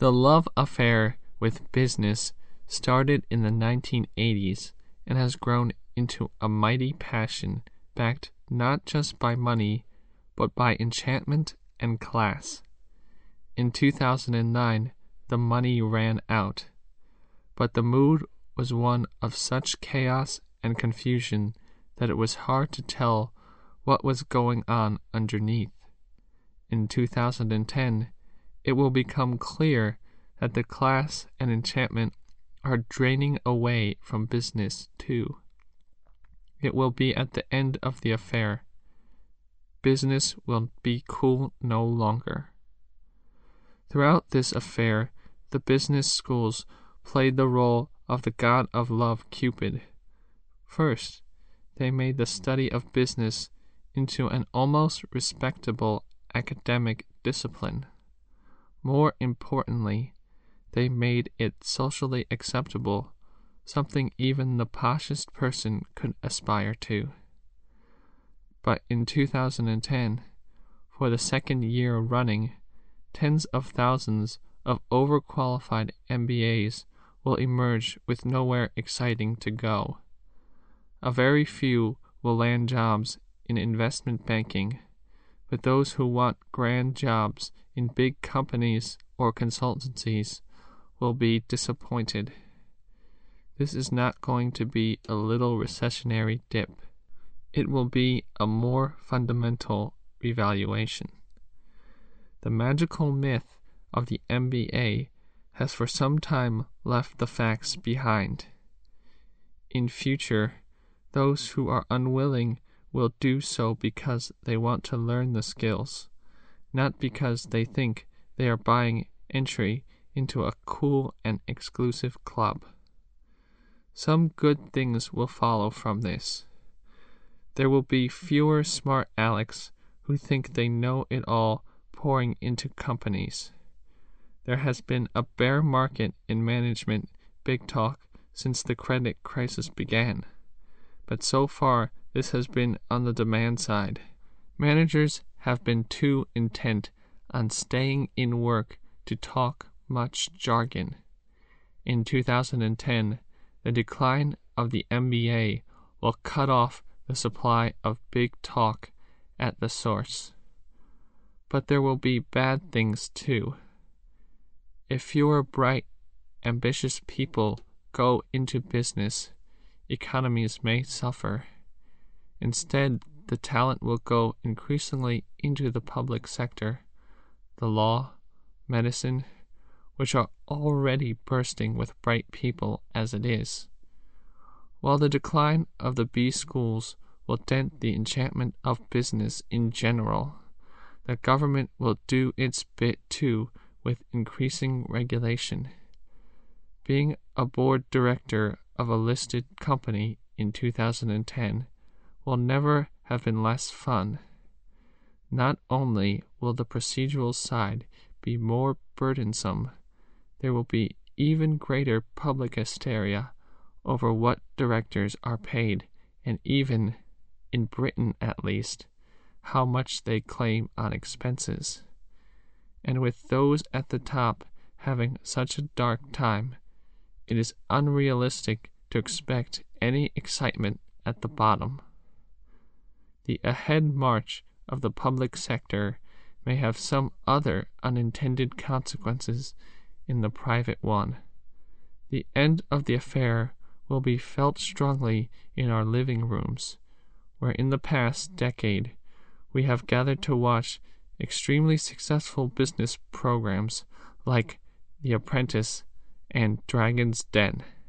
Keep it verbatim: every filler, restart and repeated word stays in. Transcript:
The love affair with business started in the nineteen eighties and has grown into a mighty passion backed not just by money, but by enchantment and class. In two thousand nine, the money ran out, but the mood was one of such chaos and confusion that it was hard to tell what was going on underneath. In two thousand ten, it will become clear that the class and enchantment are draining away from business too. It will be at the end of the affair. Business will be cool no longer. Throughout this affair, the business schools played the role of the god of love, Cupid. First, they made the study of business into an almost respectable academic discipline. More importantly, they made it socially acceptable, something even the poshest person could aspire to. But in two thousand ten, for the second year running, tens of thousands of overqualified M B As will emerge with nowhere exciting to go. A very few will land jobs in investment banking, but those who want grand jobs in big companies or consultancies will be disappointed. This is not going to be a little recessionary dip. It will be a more fundamental revaluation. The magical myth of the M B A has for some time left the facts behind. In future, those who are unwilling will do so because they want to learn the skills, not because they think they are buying entry into a cool and exclusive club. Some good things will follow from this. There will be fewer smart Alecs who think they know it all pouring into companies. There has been a bear market in management big talk since the credit crisis began, but so far this has been on the demand side. Managers have been too intent on staying in work to talk much jargon. In two thousand ten, the decline of the M B A will cut off the supply of big talk at the source. But there will be bad things too. If fewer bright, ambitious people go into business, economies may suffer. Instead, the talent will go increasingly into the public sector, the law, medicine, which are already bursting with bright people as it is. While the decline of the B schools will dent the enchantment of business in general, the government will do its bit too with increasing regulation. Being a board director of a listed company in two thousand ten will never have been less fun. Not only will the procedural side be more burdensome, there will be even greater public hysteria over what directors are paid, and even, in Britain at least, how much they claim on expenses. And with those at the top having such a dark time, it is unrealistic to expect any excitement at the bottom. The ahead march of the public sector may have some other unintended consequences in the private one. The end of the affair will be felt strongly in our living rooms, where in the past decade we have gathered to watch extremely successful business programs like The Apprentice and Dragon's Den.